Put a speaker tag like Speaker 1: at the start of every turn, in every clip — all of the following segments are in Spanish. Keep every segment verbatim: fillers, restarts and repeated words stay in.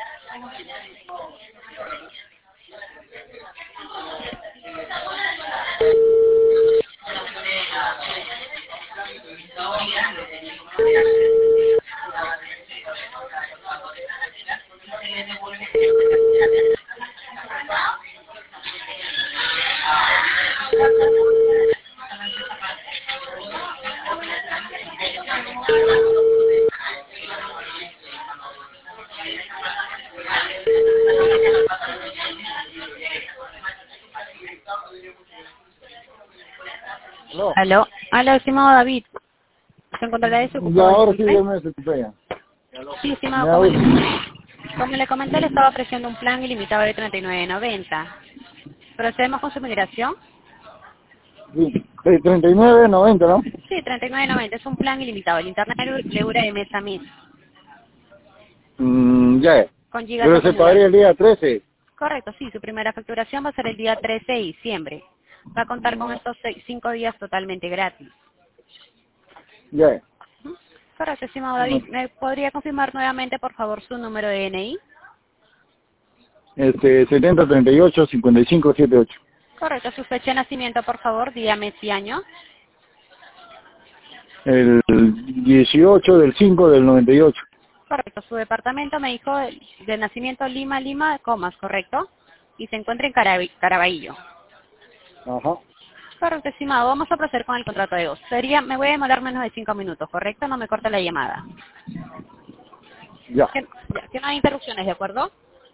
Speaker 1: No.
Speaker 2: Aló, aló, estimado David. ¿Se encontrará desocupado?
Speaker 1: Ya, ahora sí
Speaker 2: Disculpe.
Speaker 1: ya me desocupé ya.
Speaker 2: Sí, estimado,
Speaker 1: Ya,
Speaker 2: como,
Speaker 1: voy.
Speaker 2: como le comenté, le estaba ofreciendo un plan ilimitado de treinta y nueve noventa. ¿Procedemos con su migración?
Speaker 1: Sí. Sí, treinta y nueve noventa, ¿no?
Speaker 2: Sí, treinta y nueve noventa, es un plan ilimitado. El internet le dura de mes a mes,
Speaker 1: Mm, ya.
Speaker 2: con gigas
Speaker 1: Pero se
Speaker 2: acumulados.
Speaker 1: pagaría el día trece.
Speaker 2: Correcto, sí, su primera facturación va a ser el día trece de diciembre. Va a contar con
Speaker 1: No.
Speaker 2: estos seis, cinco días totalmente gratis.
Speaker 1: Ya.
Speaker 2: Correcto, estimado
Speaker 1: No.
Speaker 2: David. ¿Me podría confirmar nuevamente, por favor, su número de D N I?
Speaker 1: Este, setenta treinta y ocho cincuenta y cinco setenta y ocho.
Speaker 2: Correcto, su fecha de nacimiento, por favor, día, mes y año.
Speaker 1: El dieciocho del cinco del noventa y ocho.
Speaker 2: Correcto, su departamento me dijo de nacimiento Lima, Lima, comas, ¿correcto? Y se encuentra en Carabi- Caraballo.
Speaker 1: Ajá.
Speaker 2: Correcto, estimado. Vamos a proceder con el contrato de voz. Sería, me voy a demorar menos de cinco minutos, ¿correcto? No me corta la llamada.
Speaker 1: Ya.
Speaker 2: Que, ya, que no hay interrupciones, ¿de acuerdo?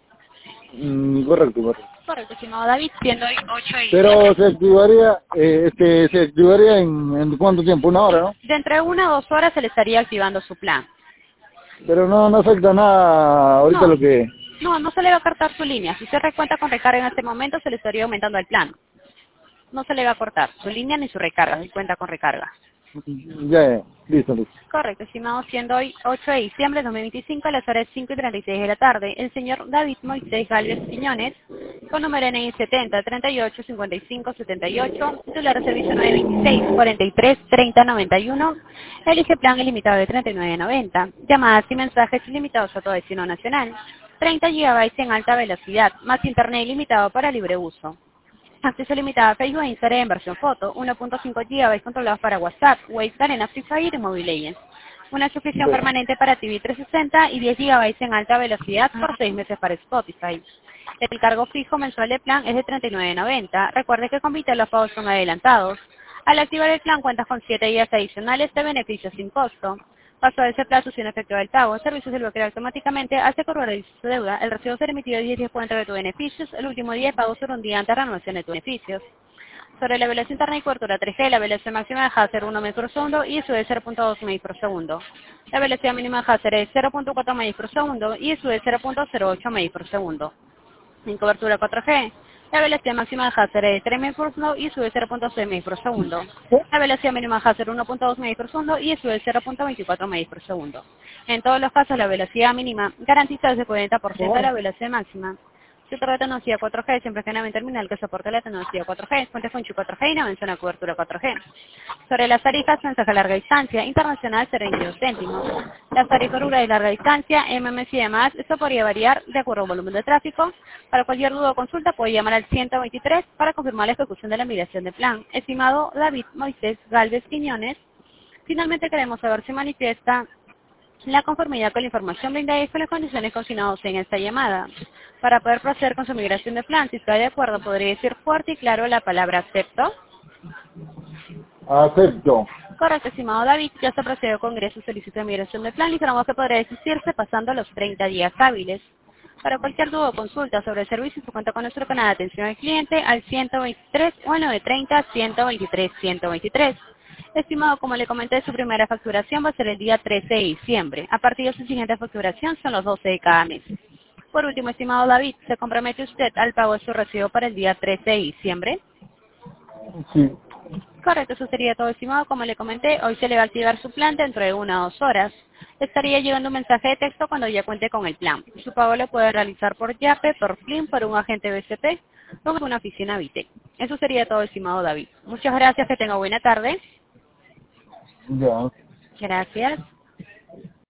Speaker 1: Mm, correcto, correcto.
Speaker 2: Correcto, estimado David, siendo hoy ocho de
Speaker 1: Pero
Speaker 2: diciembre.
Speaker 1: se activaría, eh, este, se activaría en, en cuánto tiempo, una hora, ¿no?
Speaker 2: Dentro de una o dos horas se le estaría activando su plan.
Speaker 1: Pero no, no afecta nada ahorita
Speaker 2: No,
Speaker 1: lo que...
Speaker 2: no, no se le va a cortar su línea. Si usted recuenta con recarga en este momento, se le estaría aumentando el plan. No se le va a cortar su línea ni su recarga, si cuenta con recarga.
Speaker 1: Ya, ya, listo, listo.
Speaker 2: Correcto, estimado, siendo hoy ocho de diciembre de dos mil veinticinco, a las horas cinco y treinta y seis de la tarde, el señor David Moisés Gálvez Quiñones, con número N I setenta treinta y ocho cincuenta y cinco setenta y ocho, titular de servicio nueve veintiséis cuarenta y tres treinta noventa y uno, elige plan ilimitado de treinta y nueve noventa, llamadas y mensajes ilimitados a todo destino nacional, treinta gigabytes en alta velocidad, más internet ilimitado para libre uso. Acceso limitado a Facebook e Instagram en versión foto, uno punto cinco gigabytes controlados para WhatsApp, Wave, Arena, Free Fire y Mobile Legends. Una suscripción
Speaker 1: Bueno,
Speaker 2: permanente para T V trescientos sesenta y diez gigabytes en alta velocidad por seis meses para Spotify. El cargo fijo mensual del plan es de treinta y nueve noventa. Recuerde que con Vitel los pagos son adelantados. Al activar el plan cuentas con siete días adicionales de beneficios sin costo. Paso de ese plazo sin efecto del pago, el servicio se bloquea automáticamente al correr su deuda. El recibo será emitido diez días por entrega de tus beneficios. El último día de pago será un día antes de renovación de tus beneficios. Sobre la velocidad interna y cobertura tres G, la velocidad máxima deja de ser uno megabits por segundo y sube cero punto dos megabits por segundo. La velocidad mínima deja de ser cero punto cuatro megabits por segundo y sube cero punto cero ocho megabits por segundo. En cobertura cuatro G, la velocidad máxima deja de ser tres megabits por segundo y sube cero punto seis megabits por segundo. La velocidad mínima deja de ser uno punto dos megabits por segundo y sube cero punto veinticuatro megabits por segundo. En todos los casos, la velocidad mínima garantiza el cuarenta por ciento de la velocidad máxima. Si otorga tecnología cuatro G, siempre que en terminal que soporte la tecnología cuatro G, cuenta con chip cuatro G y no menciona cobertura cuatro G. Sobre las tarifas, mensaje a larga distancia, internacional treinta y dos céntimos. Las tarifas rurales de larga distancia, M M S y demás, esto podría variar de acuerdo al volumen de tráfico. Para cualquier duda o consulta puede llamar al ciento veintitrés para confirmar la ejecución de la migración de plan. Estimado David Moisés Gálvez Quiñones, finalmente queremos saber si manifiesta la conformidad con la información brindada y con las condiciones consignadas en esta llamada. Para poder proceder con su migración de plan, si está de acuerdo, podría decir fuerte y claro la palabra acepto.
Speaker 1: acepto.
Speaker 2: Correcto, estimado David, ya se procedió con ingreso y solicitud de migración de plan y informamos que podrá desistirse pasando los treinta días hábiles. Para cualquier duda o consulta sobre el servicio, se cuenta con nuestro canal de atención al cliente al ciento veintitrés o al novecientos treinta ciento veintitrés ciento veintitrés. Estimado, como le comenté, su primera facturación va a ser el día trece de diciembre. A partir de su siguiente facturación son los doce de cada mes. Por último, estimado David, ¿se compromete usted al pago de su recibo para el día trece de diciembre?
Speaker 1: Sí.
Speaker 2: Correcto, eso sería todo, estimado. Como le comenté, hoy se le va a activar su plan dentro de una o dos horas. Estaría llegando un mensaje de texto cuando ya cuente con el plan. Su pago lo puede realizar por Yape, por Flim, por un agente B C P o por una oficina Vitec. Eso sería todo, estimado David. Muchas gracias, que tenga buena tarde.
Speaker 1: Ya.
Speaker 2: Gracias.